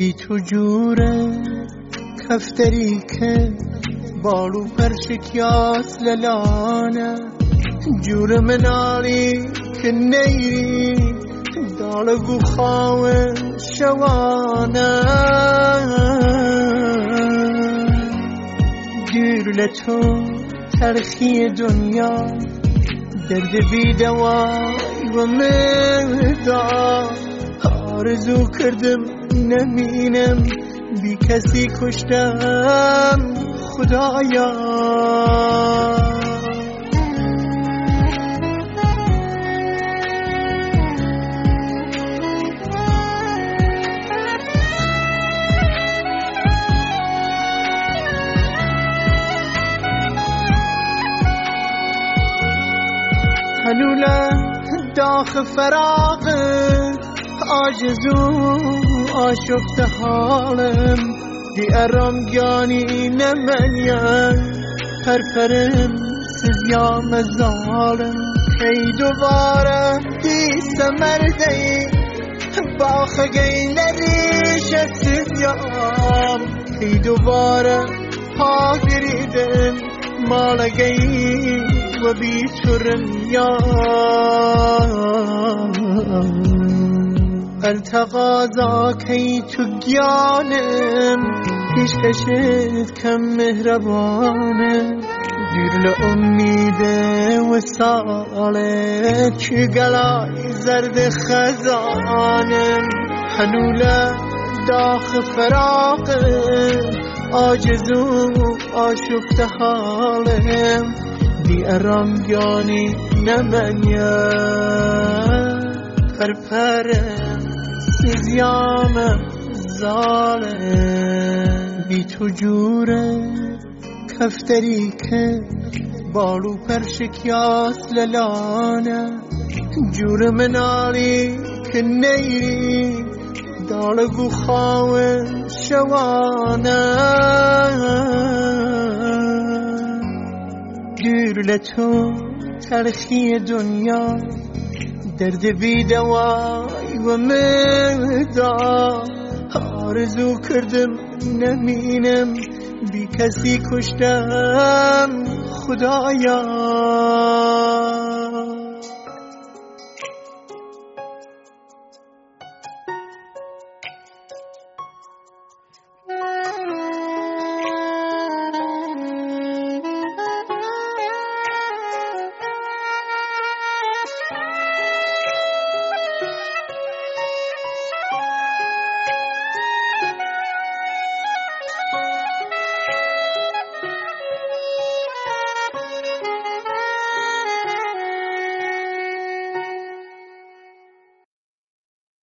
بی تو جوره کفتری که بالو پرشکیاس للانه جور مناری که نیری دالگو خواهن شوانه گیر لتو ترخی دنیا درد بی دوای و مدار آرزو کردم نمینم بی کسی کشتم خدایا هنولا داخل فراغت عاجزو آشفت حالم دی ارمگانی نمنیم پرپرم سزیام ظالم کی دوباره دیست مردی باخگی نریش سزیام کی دوباره حاضریدم مالگی و بی ترنیا التقاضا کی تو گیانم پیش کشید کم مهربانم دیر لأمیده و سالت چی گلای زرد خزانم هنوله داخل فراقم عاجزو آشفت حالم دی ارامگانی نمنیم پرپرم سزیام ظالم بی تو جوره کفتری که بالو پرشکیاس للانه جور مناری که نیری دالگو خواهن شوانه گیر لتو تلخی دنیا درد بی دوای و مدار آرزو کردم نمینم بی کسی کشتم خدایا